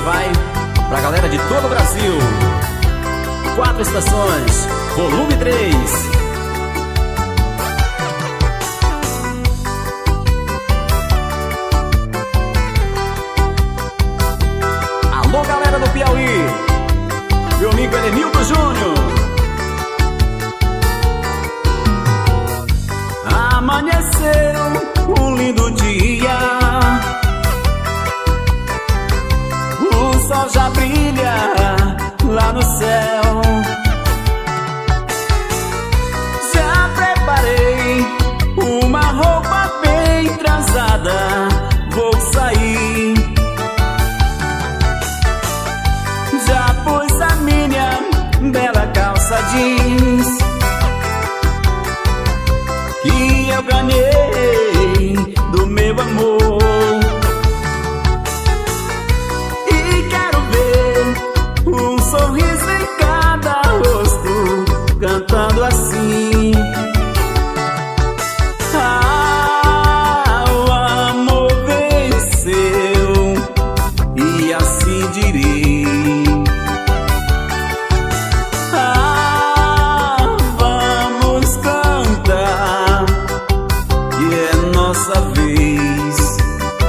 vai pra galera de todo o Brasil. 4 estações, volume 3. Alô, galera do Piauí, meu amigo Elenildo Júnior. Amanheceu um lindo dia, o sol já brilha lá no céu. Já preparei uma roupa bem transada, vou sair. Já pus a minha bela calça jeans que eu ganhei do meu amor, e quero ver um sorriso em cada rosto, cantando assim: ah, o amor venceu, e assim direi. Nossa vez.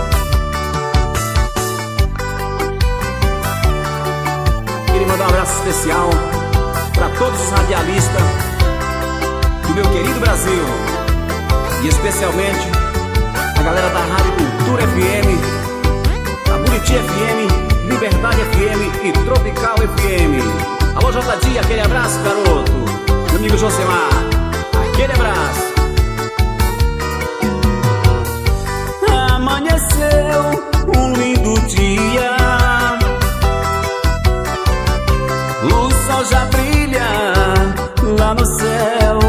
Queria mandar um abraço especial para todos os radialistas do meu querido Brasil, e especialmente a galera da Rádio Cultura FM, a Buriti FM, Liberdade FM e Tropical FM. Alô, JD, aquele abraço, garoto. Meu amigo Josemar, aquele abraço. Amanheceu um lindo dia, o sol já brilha lá no céu.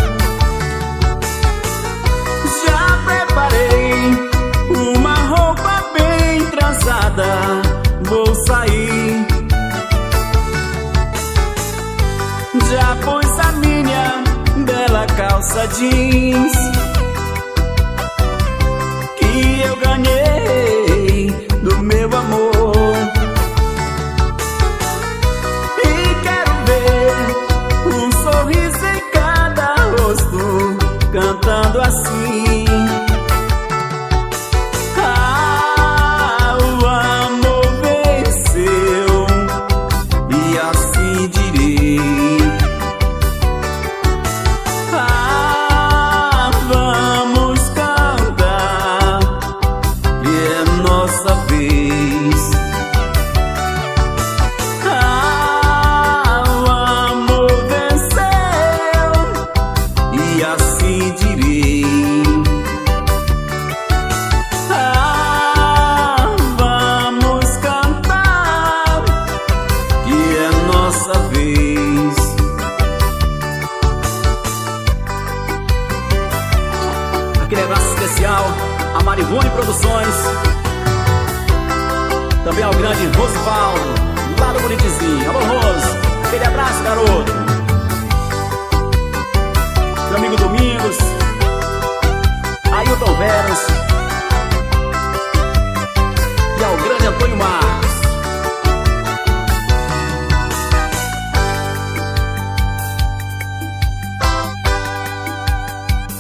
Já preparei uma roupa bem transada, vou sair. Já pus a minha bela calça jeans que eu ganhei do meu amor, e quero ver um sorriso em cada rosto, cantando assim: ah, o amor venceu, e assim direi. Nossa vez. Ah, o amor venceu, e assim direi. Ah, vamos cantar, que é nossa vez. Aquele abraço especial a Marivone Produções, também ao grande Rosvaldo, lá do Buritizinho. Alô, Rose, aquele abraço, garoto. Meu amigo Domingos,